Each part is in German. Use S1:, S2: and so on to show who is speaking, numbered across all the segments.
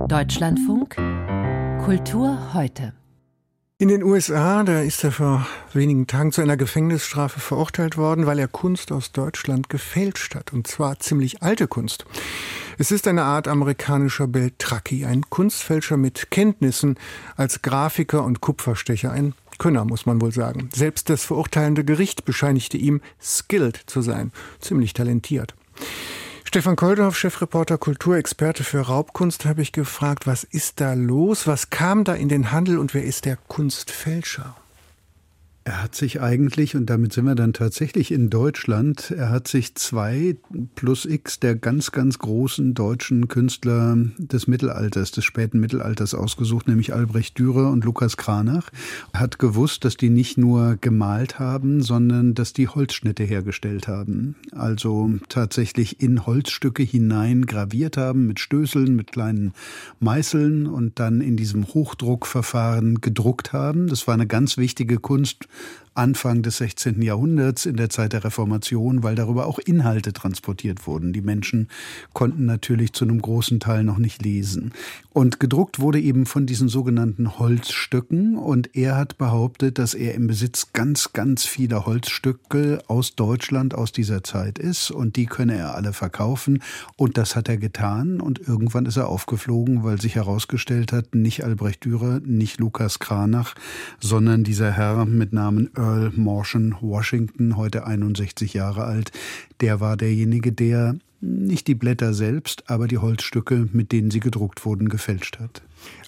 S1: Deutschlandfunk Kultur heute.
S2: In den USA, da ist er vor wenigen Tagen zu einer Gefängnisstrafe verurteilt worden, weil er Kunst aus Deutschland gefälscht hat. Und zwar ziemlich alte Kunst. Es ist eine Art amerikanischer Beltracchi, ein Kunstfälscher mit Kenntnissen als Grafiker und Kupferstecher. Ein Könner, muss man wohl sagen. Selbst das verurteilende Gericht bescheinigte ihm, skilled zu sein. Ziemlich talentiert. Stefan Koldorf, Chefreporter, Kulturexperte für Raubkunst, habe ich gefragt, was ist da los? Was kam da in den Handel und wer ist der Kunstfälscher?
S3: Er hat sich eigentlich, und damit sind wir dann tatsächlich in Deutschland, er hat sich 2 plus X der ganz, ganz großen deutschen Künstler des Mittelalters, des späten Mittelalters ausgesucht, nämlich Albrecht Dürer und Lukas Cranach. Er hat gewusst, dass die nicht nur gemalt haben, sondern dass die Holzschnitte hergestellt haben. Also tatsächlich in Holzstücke hinein graviert haben mit Stößeln, mit kleinen Meißeln und dann in diesem Hochdruckverfahren gedruckt haben. Das war eine ganz wichtige Kunst Anfang des 16. Jahrhunderts, in der Zeit der Reformation, weil darüber auch Inhalte transportiert wurden. Die Menschen konnten natürlich zu einem großen Teil noch nicht lesen. Und gedruckt wurde eben von diesen sogenannten Holzstücken. Und er hat behauptet, dass er im Besitz ganz, ganz vieler Holzstücke aus Deutschland aus dieser Zeit ist. Und die könne er alle verkaufen. Und das hat er getan. Und irgendwann ist er aufgeflogen, weil sich herausgestellt hat, nicht Albrecht Dürer, nicht Lukas Cranach, sondern dieser Herr mit Namen Earl Morsham Washington, heute 61 Jahre alt, der war derjenige, der nicht die Blätter selbst, aber die Holzstücke, mit denen sie gedruckt wurden, gefälscht hat.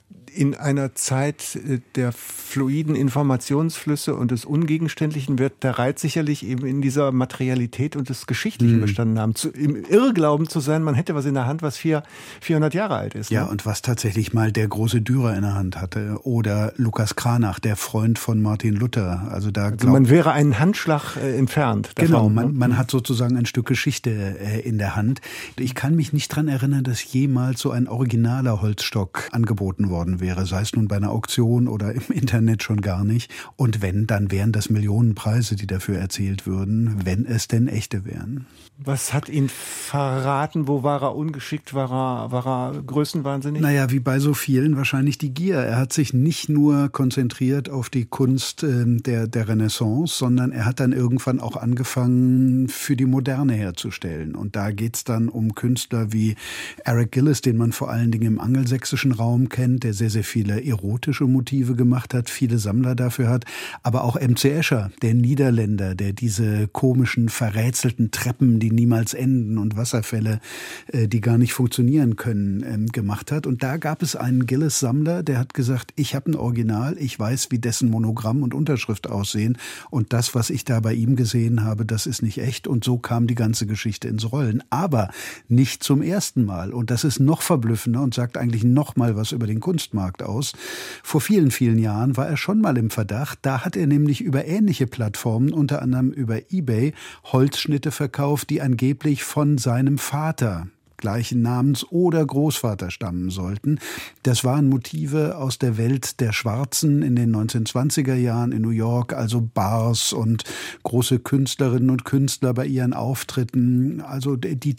S2: In einer Zeit der fluiden Informationsflüsse und des Ungegenständlichen wird der Reiz sicherlich eben in dieser Materialität und des Geschichtlichen bestanden haben. Im Irrglauben zu sein, man hätte was in der Hand, was 400 Jahre alt ist.
S3: Ja,
S2: ne?
S3: und was tatsächlich mal der große Dürer in der Hand hatte. Oder Lukas Cranach, der Freund von Martin Luther. Also
S2: man wäre einen Handschlag entfernt davon.
S3: Genau, man hat sozusagen ein Stück Geschichte in der Hand. Ich kann mich nicht dran erinnern, dass jemals so ein originaler Holzstock angeboten worden wäre, sei es nun bei einer Auktion oder im Internet schon gar nicht. Und wenn, dann wären das Millionenpreise, die dafür erzielt würden, wenn es denn echte wären.
S2: Was hat ihn verraten? Wo war er ungeschickt? War er größenwahnsinnig?
S3: Naja, wie bei so vielen wahrscheinlich die Gier. Er hat sich nicht nur konzentriert auf die Kunst der Renaissance, sondern er hat dann irgendwann auch angefangen, für die Moderne herzustellen. Und da geht's dann um Künstler wie Eric Gillis, den man vor allen Dingen im angelsächsischen Raum kennt, der sehr, sehr viele erotische Motive gemacht hat, viele Sammler dafür hat. Aber auch M.C. Escher, der Niederländer, der diese komischen, verrätselten Treppen, die niemals enden und Wasserfälle, die gar nicht funktionieren können, gemacht hat. Und da gab es einen Gillis-Sammler, der hat gesagt, ich habe ein Original, ich weiß, wie dessen Monogramm und Unterschrift aussehen. Und das, was ich da bei ihm gesehen habe, das ist nicht echt. Und so kam die ganze Geschichte ins Rollen. Aber nicht zum ersten Mal. Und das ist noch verblüffender und sagt eigentlich noch mal was über den Kunstmarkt aus. Vor vielen, vielen Jahren war er schon mal im Verdacht. Da hat er nämlich über ähnliche Plattformen, unter anderem über eBay, Holzschnitte verkauft, die angeblich von seinem Vater gleichen Namens oder Großvater stammen sollten. Das waren Motive aus der Welt der Schwarzen in den 1920er Jahren in New York, also Bars und große Künstlerinnen und Künstler bei ihren Auftritten, also die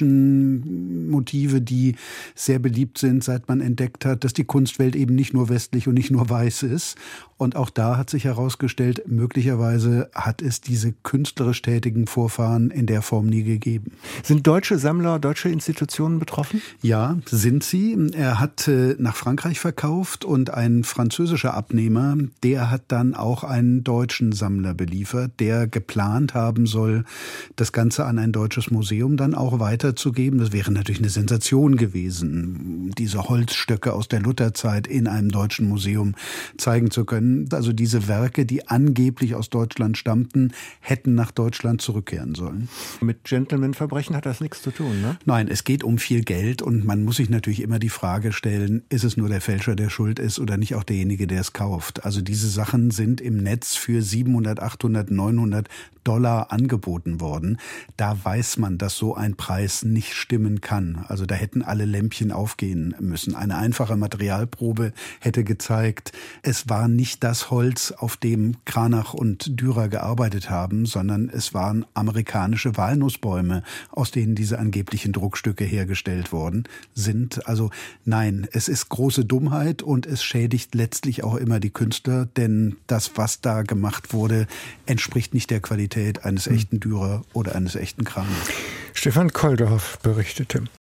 S3: typischen Motive, die sehr beliebt sind, seit man entdeckt hat, dass die Kunstwelt eben nicht nur westlich und nicht nur weiß ist. Und auch da hat sich herausgestellt, möglicherweise hat es diese künstlerisch tätigen Vorfahren in der Form nie gegeben.
S2: Sind deutsche Sammler, deutsche Institutionen betroffen?
S3: Ja, sind sie. Er hat nach Frankreich verkauft und ein französischer Abnehmer, der hat dann auch einen deutschen Sammler beliefert, der geplant haben soll, das Ganze an ein deutsches Museum dann auch weiterzugeben. Das wäre natürlich eine Sensation gewesen, diese Holzstöcke aus der Lutherzeit in einem deutschen Museum zeigen zu können. Also diese Werke, die angeblich aus Deutschland stammten, hätten nach Deutschland zurückkehren sollen.
S2: Mit Gentleman-Verbrechen hat das nichts zu tun, ne?
S3: Nein, es geht um viel Geld und man muss sich natürlich immer die Frage stellen, ist es nur der Fälscher, der schuld ist oder nicht auch derjenige, der es kauft? Also diese Sachen sind im Netz für 700, 800, 900 Dollar angeboten worden. Da weiß man, dass so ein Preis nicht stimmen kann. Also da hätten alle Lämpchen aufgehen müssen. Eine einfache Materialprobe hätte gezeigt, es war nicht das Holz, auf dem Cranach und Dürer gearbeitet haben, sondern es waren amerikanische Walnussbäume, aus denen diese angeblichen Druckstücke Kunststücke hergestellt worden sind. Also nein, es ist große Dummheit und es schädigt letztlich auch immer die Künstler, denn das, was da gemacht wurde, entspricht nicht der Qualität eines echten Dürer oder eines echten Kramers.
S2: Stefan Kolderhoff berichtete.